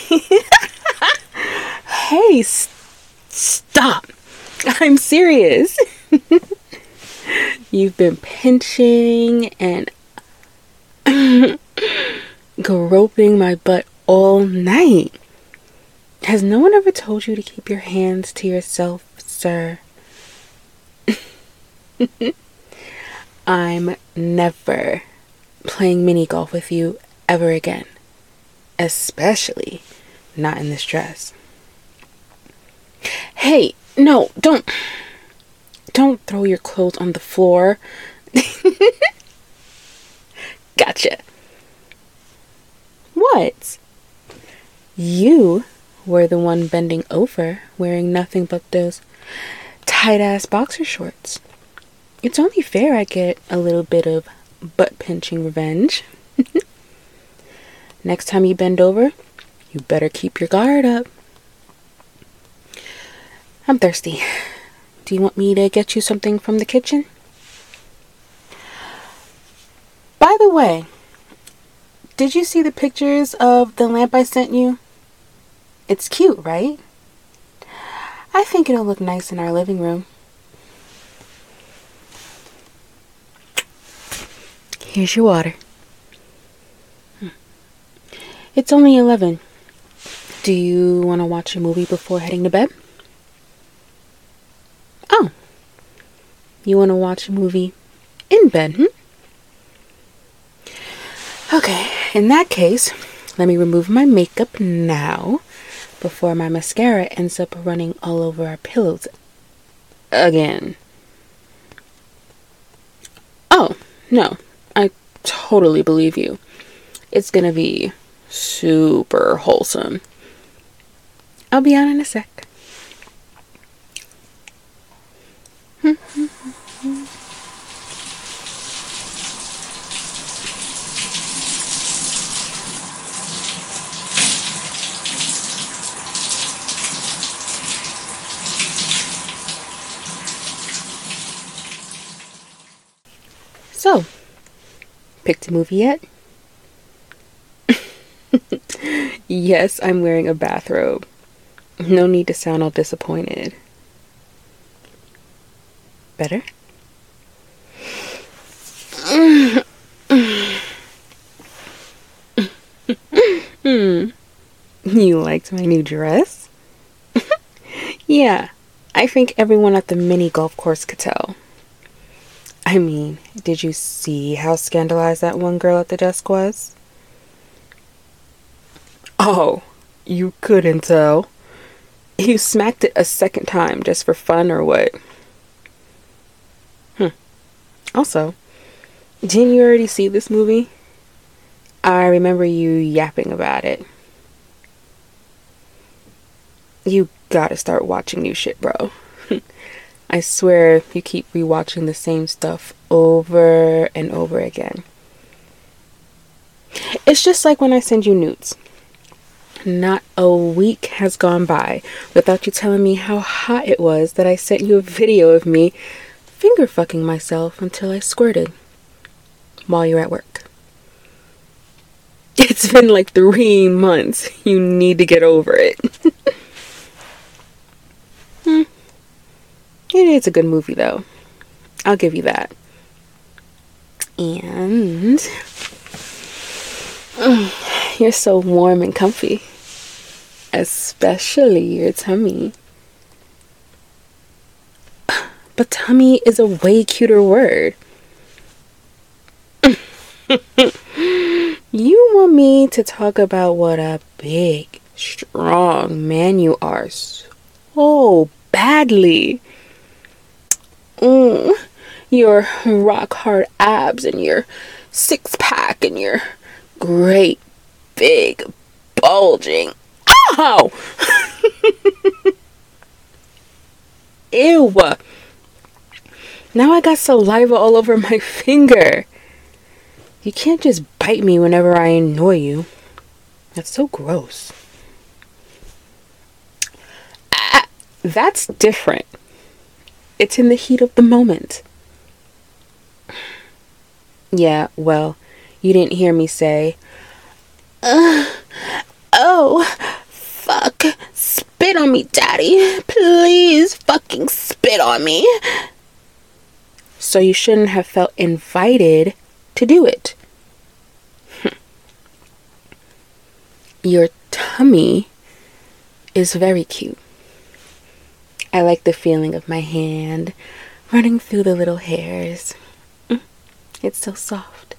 Hey, stop. I'm serious. You've been pinching and groping my butt all night. Has no one ever told you to keep your hands to yourself, sir? I'm never playing mini golf with you ever again. Especially not in this dress. Hey, no, don't throw your clothes on the floor. Gotcha. What? You were the one bending over, wearing nothing but those tight-ass boxer shorts. It's only fair I get a little bit of butt-pinching revenge. Next time you bend over, you better keep your guard up. I'm thirsty. Do you want me to get you something from the kitchen? By the way, did you see the pictures of the lamp I sent you? It's cute, right? I think it'll look nice in our living room. Here's your water. It's only 11. Do you want to watch a movie before heading to bed? Oh. You want to watch a movie in bed, Okay, in that case, let me remove my makeup now before my mascara ends up running all over our pillows again. Oh, no, I totally believe you. It's gonna be super wholesome. I'll be out in a sec. So, picked a movie yet? Yes, I'm wearing a bathrobe. No need to sound all disappointed. Better? You liked my new dress? Yeah, I think everyone at the mini golf course could tell. I mean, did you see how scandalized that one girl at the desk was? Oh, you couldn't tell? You smacked it a second time just for fun or what? Also, didn't you already see this movie? I remember you yapping about it. You gotta start watching new shit, bro. I swear you keep rewatching the same stuff over and over again. It's just like when I send you nudes. Not a week has gone by without you telling me how hot it was that I sent you a video of me finger fucking myself until I squirted while you're at work. It's been like 3 months. You need to get over it. It is a good movie though. I'll give you that. And you're so warm and comfy. Especially your tummy. But tummy is a way cuter word. You want me to talk about what a big, strong man you are so badly. Your rock hard abs and your 6-pack and your great big bulging. Ow! Ew. Now I got saliva all over my finger. You can't just bite me whenever I annoy you. That's so gross. That's different. It's in the heat of the moment. Yeah, well, you didn't hear me say, oh, me, Daddy. Please fucking spit on me. So you shouldn't have felt invited to do it. Your tummy is very cute. I like the feeling of my hand running through the little hairs. It's so soft.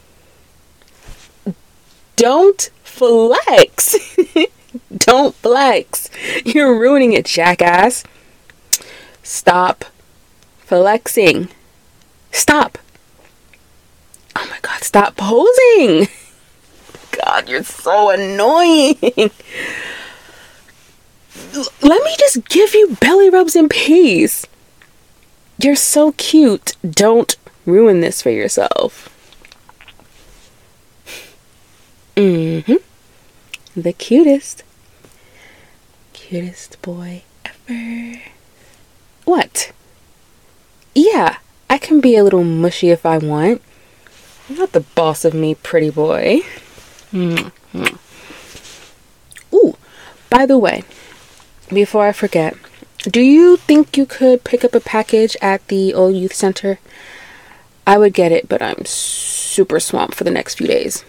Don't flex. Don't flex. You're ruining it, jackass. Stop flexing. Stop. Oh my God, stop posing. God, you're so annoying. Let me just give you belly rubs in peace. You're so cute. Don't ruin this for yourself. The cutest. Cutest boy ever. What? Yeah, I can be a little mushy if I want. You're not the boss of me, pretty boy. Ooh, by the way, before I forget, do you think you could pick up a package at the old youth center? I would get it, but I'm super swamped for the next few days.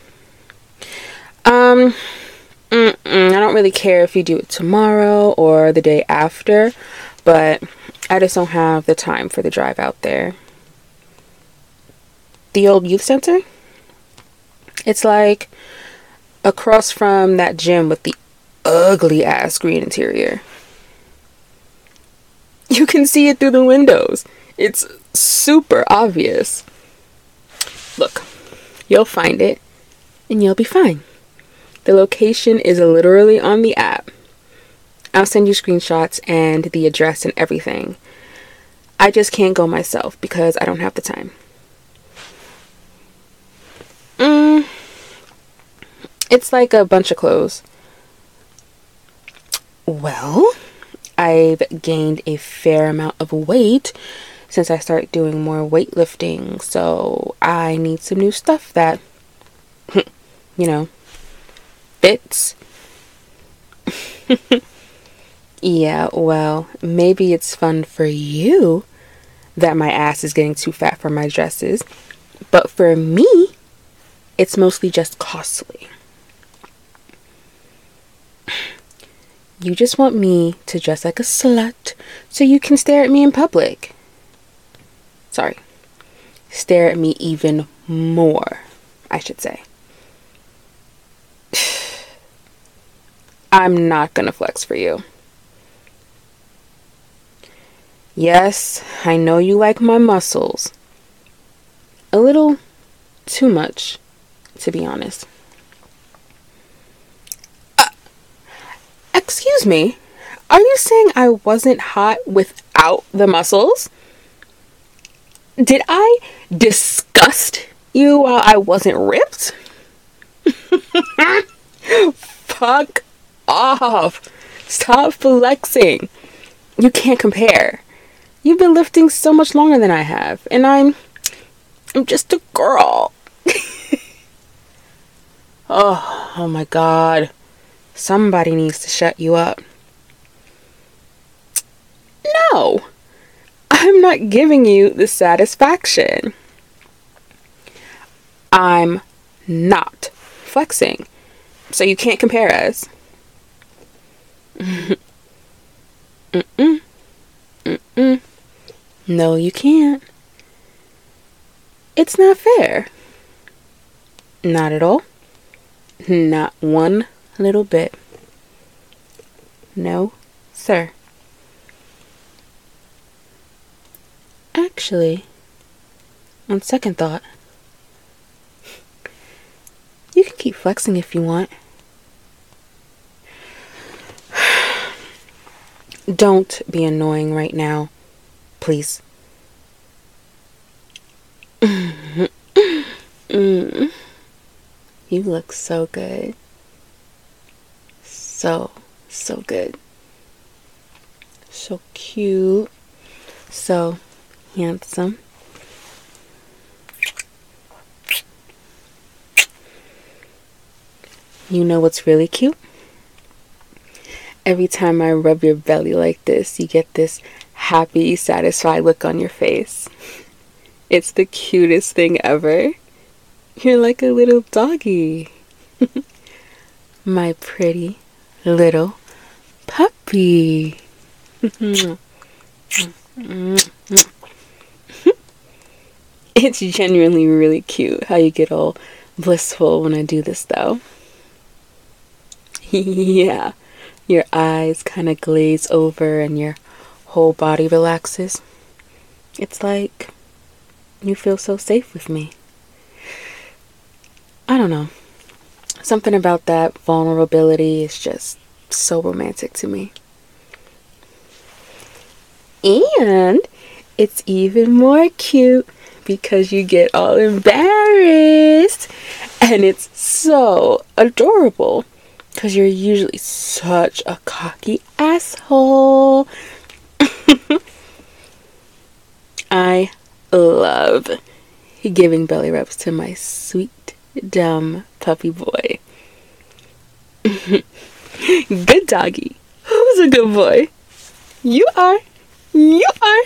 I don't really care if you do it tomorrow or the day after, but I just don't have the time for the drive out there. The old youth center? It's like across from that gym with the ugly ass green interior. You can see it through the windows. It's super obvious. Look, you'll find it and you'll be fine. The location is literally on the app. I'll send you screenshots and the address and everything. I just can't go myself because I don't have the time. It's like a bunch of clothes. Well, I've gained a fair amount of weight since I started doing more weightlifting, so I need some new stuff that, fits. Yeah, well, maybe it's fun for you that my ass is getting too fat for my dresses, but for me, it's mostly just costly. You just want me to dress like a slut so you can stare at me in public. Sorry. Stare at me even more, I should say. I'm not gonna flex for you. Yes, I know you like my muscles. A little too much, to be honest. Excuse me, are you saying I wasn't hot without the muscles? Did I disgust you while I wasn't ripped? Fuck off. Stop flexing. You can't compare. You've been lifting so much longer than I have, and I'm just a girl. Oh my God. Somebody needs to shut you up. No, I'm not giving you the satisfaction. I'm not flexing, so you can't compare us. No, you can't. It's not fair. Not at all. Not one little bit. No, sir. Actually, on second thought, you can keep flexing if you want. Don't be annoying right now, please. You look so good. So good. So cute. So handsome. You know what's really cute? Every time I rub your belly like this, you get this happy, satisfied look on your face. It's the cutest thing ever. You're like a little doggy. My pretty little puppy. It's genuinely really cute how you get all blissful when I do this, though. Yeah, your eyes kind of glaze over and your whole body relaxes. It's like you feel so safe with me. I don't know. Something about that vulnerability is just so romantic to me. And it's even more cute because you get all embarrassed. And it's so adorable because you're usually such a cocky asshole. I love giving belly rubs to my sweet, dumb puppy boy. Good doggy. Who's a good boy? You are. You are.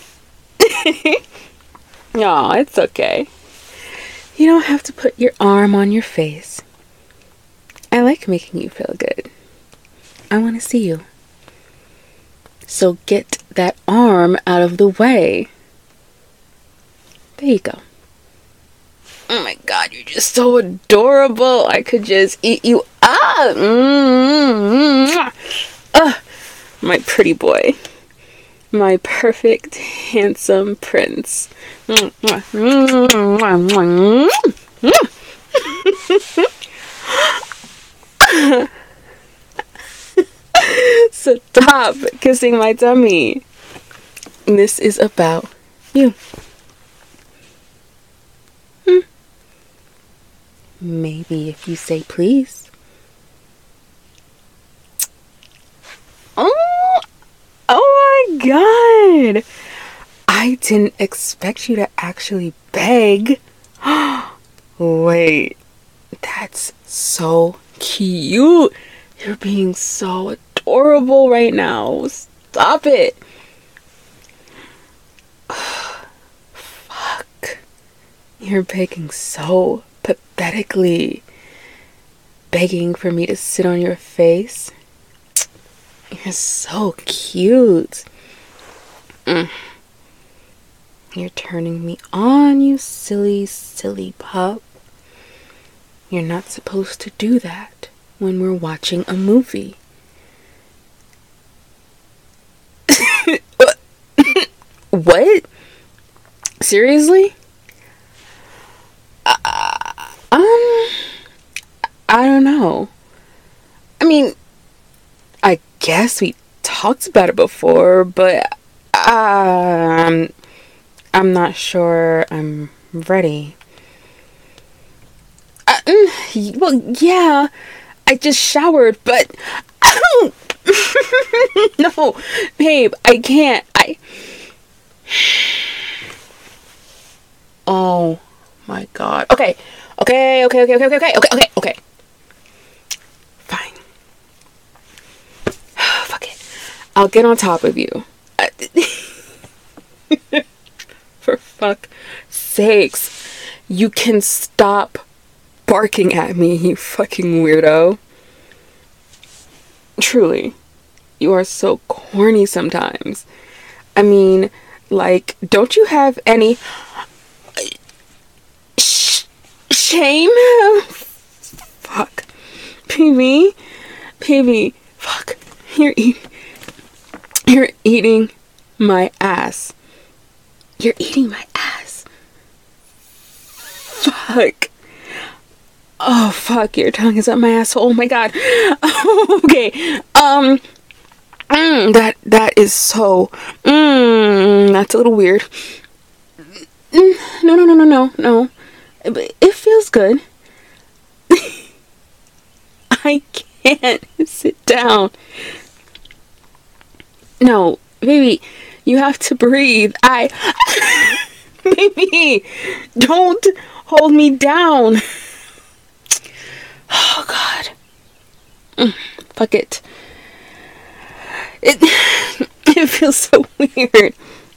Aw, it's okay. You don't have to put your arm on your face. I like making you feel good. I want to see you. So get that arm out of the way. There you go. Oh my god, you're just so adorable. I could just eat you up. My pretty boy. My perfect, handsome prince. Stop kissing my tummy. This is about you. Maybe if you say please. Oh my god! I didn't expect you to actually beg. Wait, that's so cute. You're being so adorable right now. Stop it. Fuck. You're begging so pathetically. Begging for me to sit on your face. You're so cute. You're turning me on, you silly, silly pup. You're not supposed to do that when we're watching a movie. What? Seriously? I don't know. I mean, I guess we talked about it before, but I'm not sure I'm ready. Well, yeah, I just showered, but I don't. No, babe, I can't. Oh my god. Okay. Fine. Fuck it. I'll get on top of you. For fuck's sakes. You can stop barking at me, you fucking weirdo. Truly. You are so corny sometimes. I mean, like, don't you have any shame? Fuck. Baby, fuck. You're eating my ass. You're eating my ass. Fuck. Oh, fuck. Your tongue is up my asshole. Oh my god. Okay. That is so. That's a little weird. No. It feels good. I can't sit down. No, baby, you have to breathe. Baby, don't hold me down. Oh, God. Fuck it. It it feels so weird.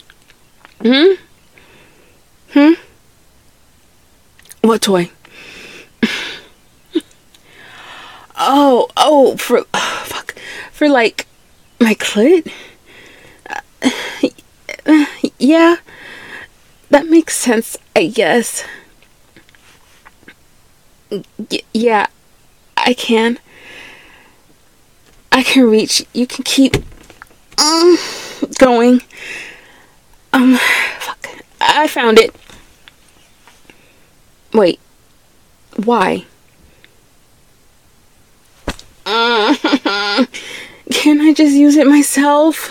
What toy? Fuck. For like my clit? Yeah, that makes sense, I guess. Yeah, I can. I can reach. You can keep going. Fuck. I found it. Wait. Why? Can I just use it myself?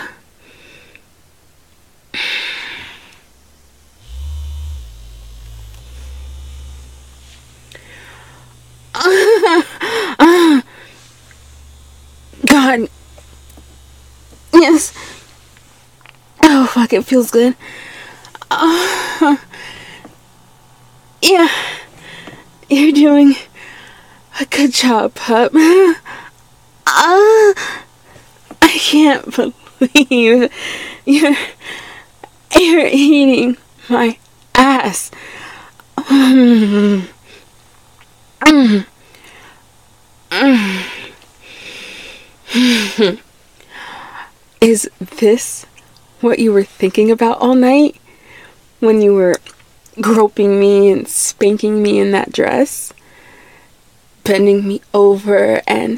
God. Yes. Oh, fuck, it feels good. Yeah. You're doing a good job, pup. I can't believe you're eating my ass. Is this what you were thinking about all night when you were groping me and spanking me in that dress? Bending me over and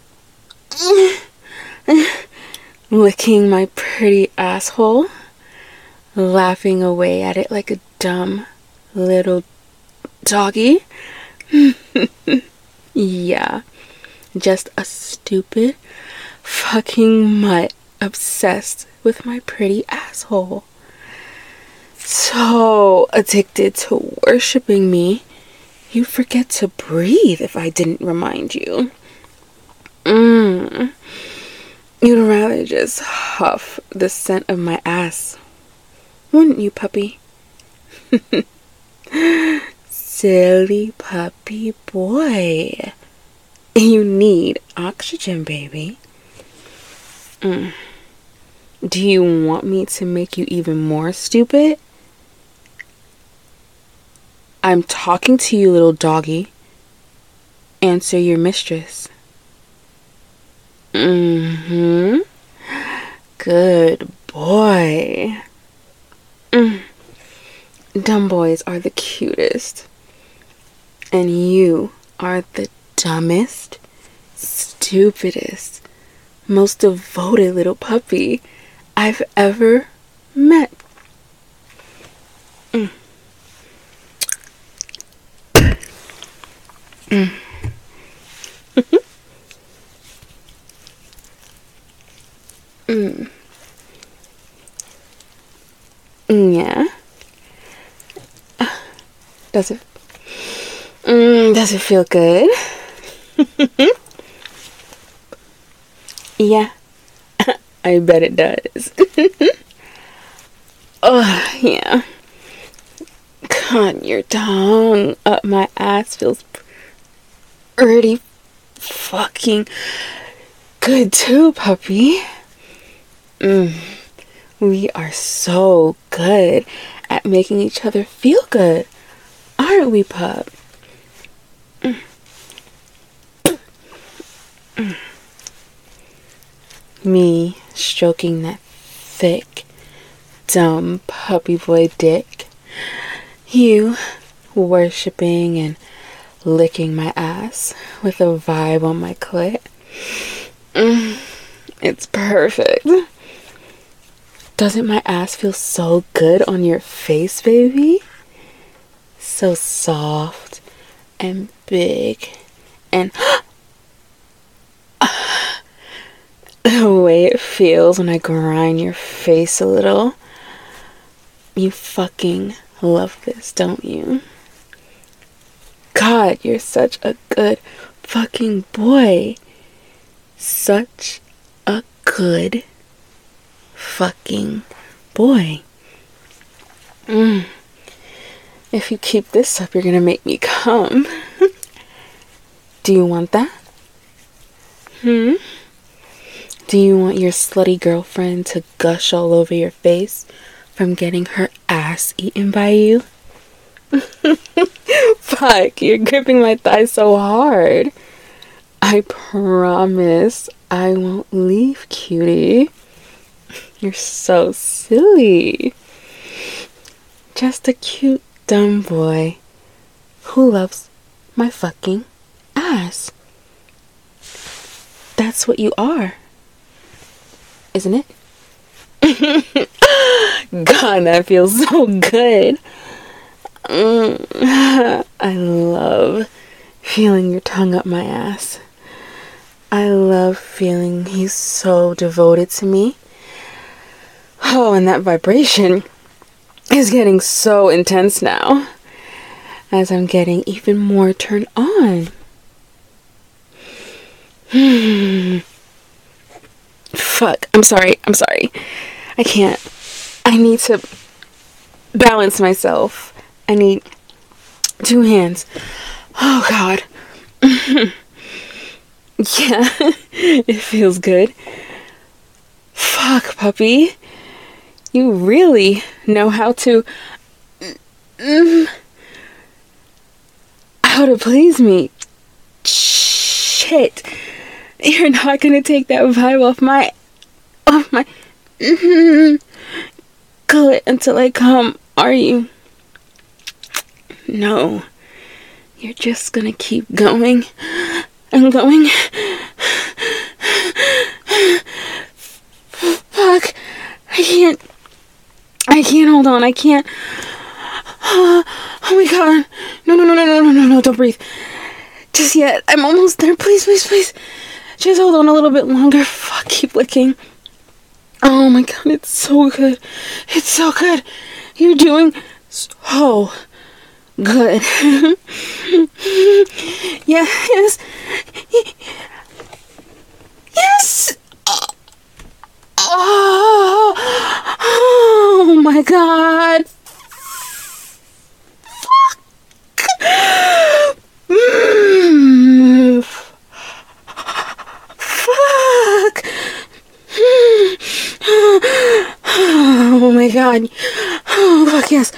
licking my pretty asshole, laughing away at it like a dumb little doggy? Yeah, just a stupid fucking mutt obsessed with my pretty asshole. So addicted to worshipping me, you'd forget to breathe if I didn't remind you. You'd rather just huff the scent of my ass, wouldn't you, puppy? Silly puppy boy. You need oxygen, baby. Do you want me to make you even more stupid? I'm talking to you, little doggy. Answer your mistress. Good boy. Dumb boys are the cutest. And you are the dumbest, stupidest, most devoted little puppy I've ever met. Yeah. Does it feel good? Yeah. I bet it does. Oh, yeah. God, your tongue up my ass feels pretty fucking good too, puppy. We are so good at making each other feel good, aren't we, pup? Me stroking that thick, dumb puppy boy dick. You worshipping and licking my ass with a vibe on my clit. It's perfect. Doesn't my ass feel so good on your face, baby? So soft and big and the way it feels when I grind your face a little. You fucking love this, don't you? God, you're such a good fucking boy. Such a good fucking boy. If you keep this up, you're gonna make me come. Do you want that? Do Do you want your slutty girlfriend to gush all over your face from getting her ass eaten by you? Fuck, you're gripping my thigh so hard. I promise I won't leave, cutie. You're so silly. Just a cute, dumb boy who loves my fucking ass. That's what you are, isn't it? God, that feels so good. I love feeling your tongue up my ass. I love feeling he's so devoted to me. Oh, and that vibration is getting so intense now as I'm getting even more turned on. Fuck, I'm sorry. I can't. I need to balance myself. I need 2 hands. Oh, God. Yeah, it feels good. Fuck, puppy. You really know how to please me. Shit. You're not gonna take that vibe off my gullet until I come, are you? No. You're just gonna keep going and going. Fuck. I can't hold on. I can't. Oh my God. No, don't breathe. Just yet. I'm almost there. Please. Just hold on a little bit longer. Fuck, keep licking. Oh my God, it's so good. It's so good. You're doing so good. Yes. Yes. Oh my God. Fuck. Fuck. Oh my God. Oh fuck yes.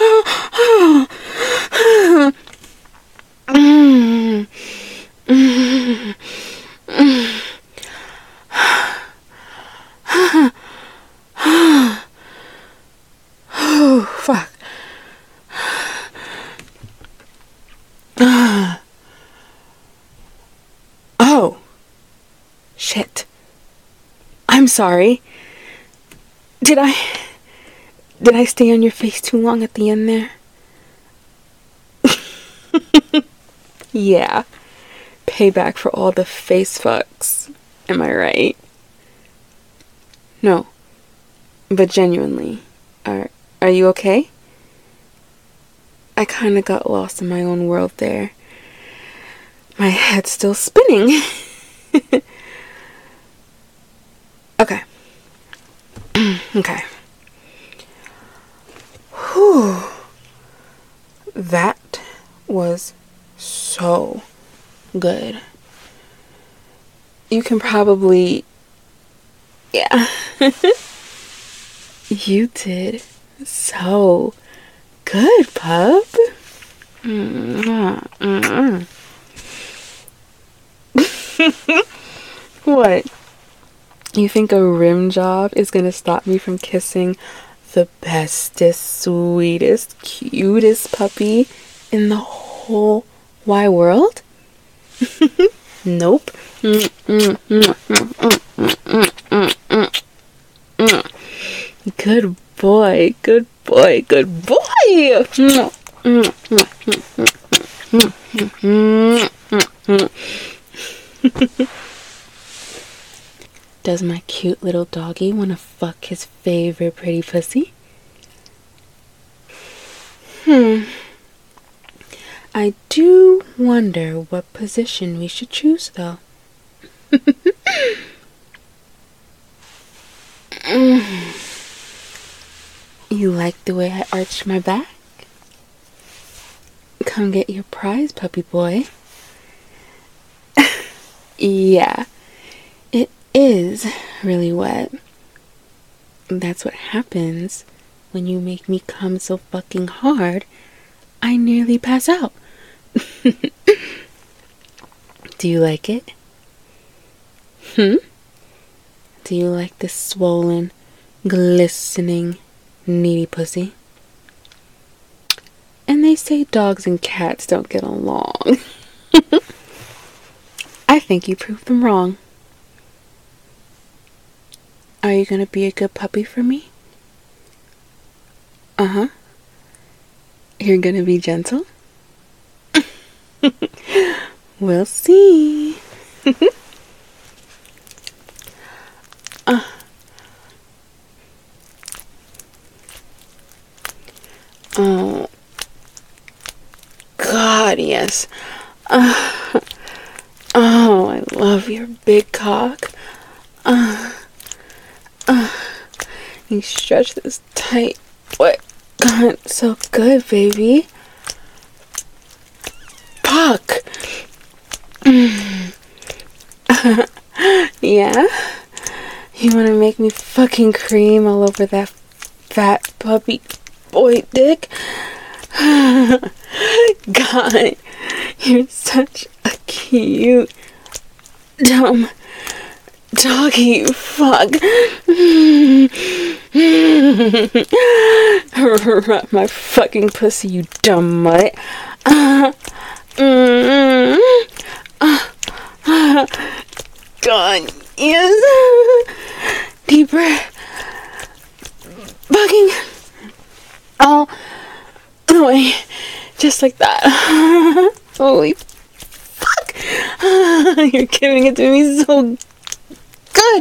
Oh fuck. Oh shit. I'm sorry. Did I stay on your face too long at the end there? Yeah. Payback for all the face fucks. Am I right? No. But genuinely, are you okay? I kinda got lost in my own world there. My head's still spinning. Okay. Okay. Whew. That was so good. You can probably... Yeah. You did so good, pup. What? You think a rim job is gonna stop me from kissing the bestest, sweetest, cutest puppy in the whole wide world? Nope. Good boy, good boy, good boy. Does my cute little doggy want to fuck his favorite pretty pussy? I do wonder what position we should choose, though. You like the way I arched my back? Come get your prize, puppy boy. Yeah, it is really wet. That's what happens when you make me come so fucking hard, I nearly pass out. Do you like it? Do you like this swollen, glistening, needy pussy? And they say dogs and cats don't get along. I think you proved them wrong. Are you gonna be a good puppy for me? Uh-huh. You're gonna be gentle? We'll see. Oh, God, yes. Oh, I love your big cock. You stretch this tight. What? God, so good, baby. Fuck. Yeah? You wanna make me fucking cream all over that fat puppy boy dick? God, you're such a cute, dumb doggy. Fuck. Rub my fucking pussy, you dumb mutt. God, yes. Deeper. Fucking all the way. Just like that. Holy fuck. You're giving it to me so good.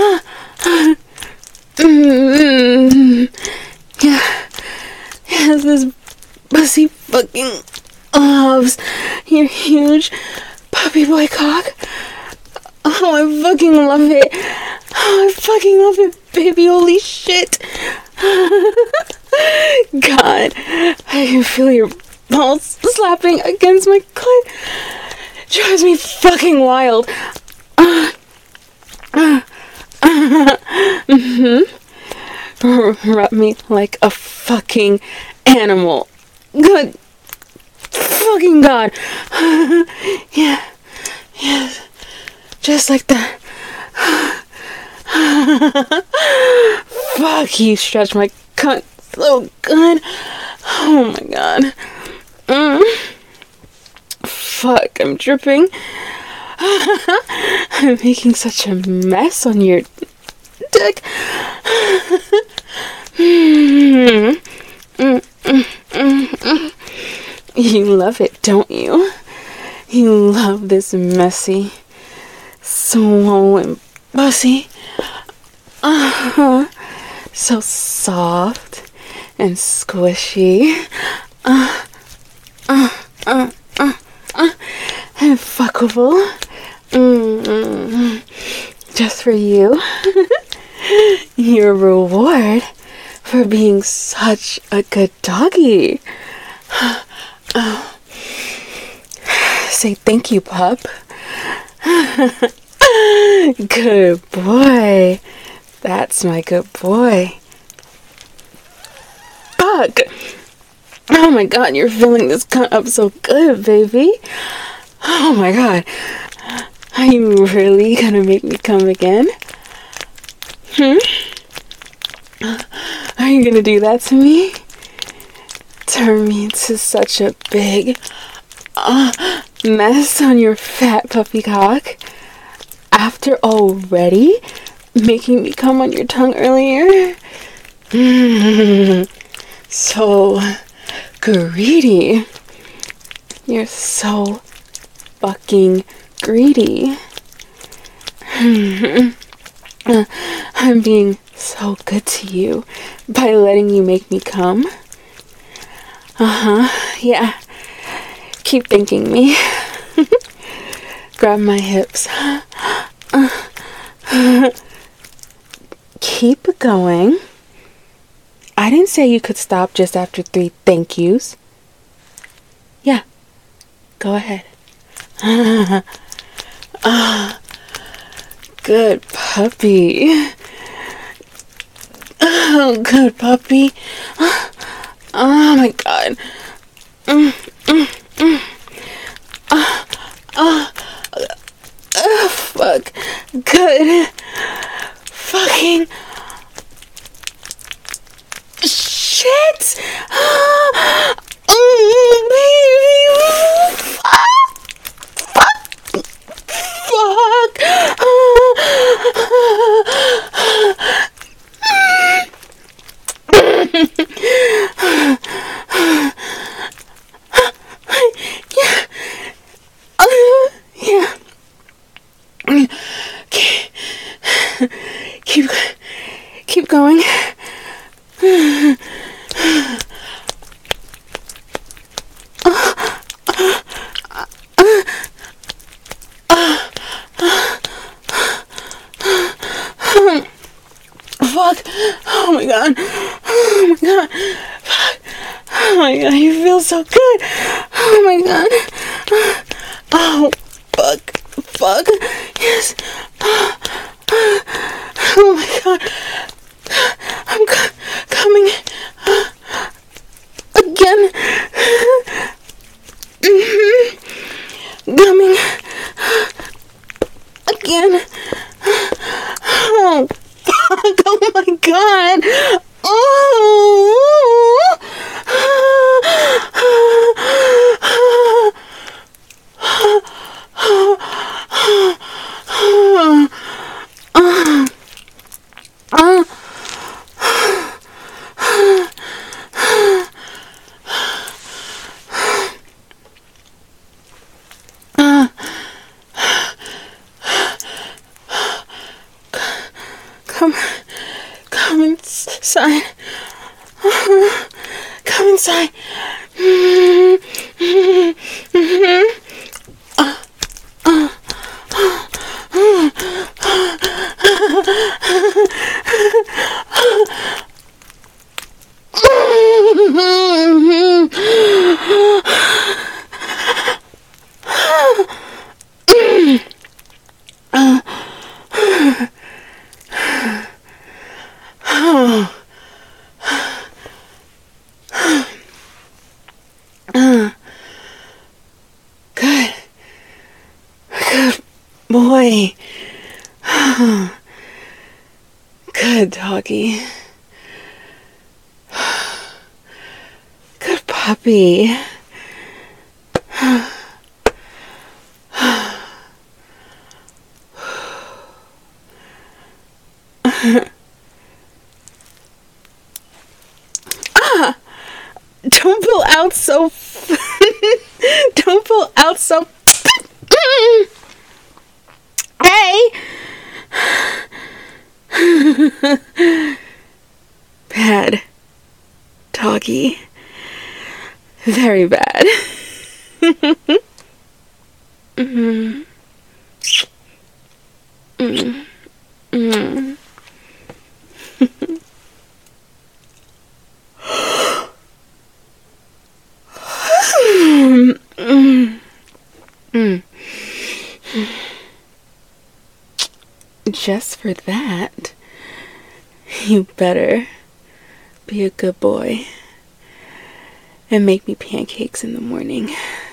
Yeah. Yes, this pussy fucking loves your huge puppy boy cock. Oh, I fucking love it. Oh, I fucking love it, baby. Holy shit. God, I can feel your balls slapping against my clit. Drives me fucking wild. Rub me like a fucking animal. Good fucking God. Yeah. Yes. Just like that. Fuck, you stretch my cunt so good. Oh my God. Fuck, I'm dripping. I'm making such a mess on your dick. You love it, don't you? You love this messy, swollen pussy. So soft and squishy. And fuckable. Just for you. Your reward for being such a good doggy. Say thank you, pup. Good boy. That's my good boy. Fuck. Oh my God, you're filling this cunt up so good, baby. Oh my God. Are you really gonna make me come again? Are you gonna do that to me? Turn me into such a big mess on your fat puppy cock after already making me come on your tongue earlier? So greedy. You're so fucking greedy. I'm being so good to you by letting you make me come. Yeah. Keep thanking me. Grab my hips. Keep going. I didn't say you could stop just after 3 thank yous. Yeah. Go ahead. Good puppy. Oh, good puppy. Oh my god. Fuck. Good. Fucking. Shit. Baby. Fuck. Yeah. Keep going. Fuck. Oh my god. Oh my god. Fuck. Oh my god, you feel so good. Oh my god. Oh, fuck. Fuck. Yes. Oh my god. I'm coming again. Coming again. Oh, fuck. Oh my god. Come inside. Come inside. Good. Good boy. Good doggy. Good puppy. Don't pull out so. Don't pull out so. Hey! Bad. Doggy. Very bad. Just for that, you better be a good boy and make me pancakes in the morning.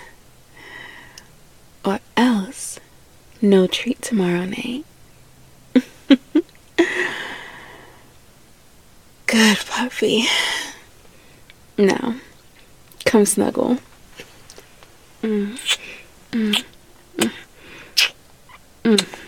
Or else, no treat tomorrow night. Good puppy. Now, come snuggle. Mm.